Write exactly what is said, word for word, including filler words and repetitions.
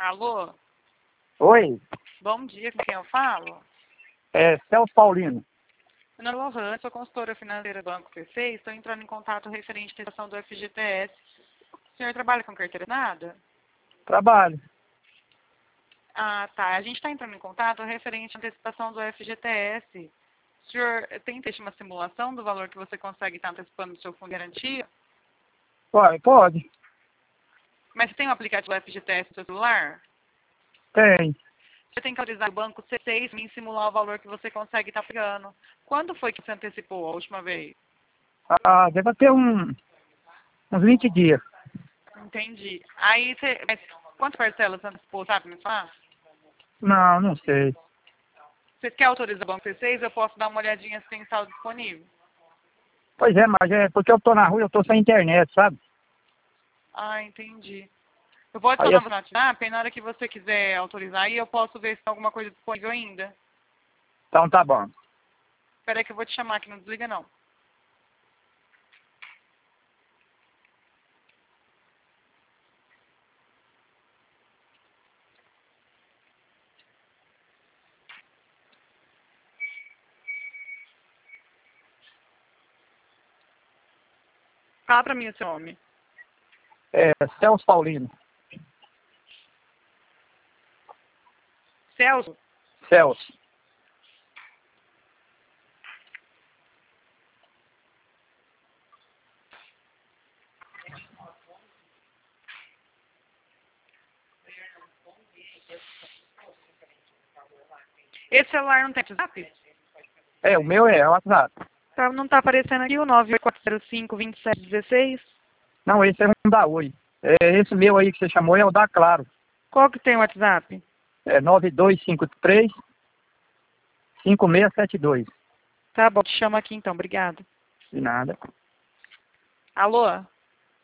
Alô? Oi, Bom dia, com quem eu falo? é Celso Paulino. Meu nome é Lohan, sou consultora financeira do Banco P C e estou entrando em contato referente à questão do F G T S. O senhor trabalha com carteira assinada? Trabalho. Ah, tá. A gente está entrando em contato referente à antecipação do F G T S. O senhor tem feito uma simulação do valor que você consegue estar antecipando do seu fundo de garantia? Pode, pode. Mas você tem o aplicativo do F G T S no seu celular? Tem. Você tem que autorizar o banco C seis em simular o valor que você consegue estar pagando. Quando foi que você antecipou a última vez? Ah, deve ter um, uns vinte dias. Entendi. Aí você. Mas quantas parcelas você antecipou, sabe me falar? Não, não sei. Você quer autorizar o banco C seis? Eu posso dar uma olhadinha se tem saldo disponível. Pois é, mas é porque eu tô na rua, eu tô sem internet, sabe? Ah, entendi. Eu vou Aí adicionar eu... você no WhatsApp, e na hora que você quiser autorizar aí, eu posso ver se tem alguma coisa disponível ainda. Então tá bom. Espera aí que eu vou te chamar aqui, não desliga não. Fala pra mim o seu nome. É Celso Paulino. Celso? Celso. Esse celular não tem WhatsApp? É, o meu é o WhatsApp. Tá, não tá aparecendo aqui o nove oito quatro zero cinco, dois sete um seis. Não, esse é um da Oi. É, esse meu aí que você chamou é o da Claro. Qual que tem o WhatsApp? É nove dois cinco três, cinco seis sete dois. Tá bom, te chamo aqui então, obrigada. De nada. Alô?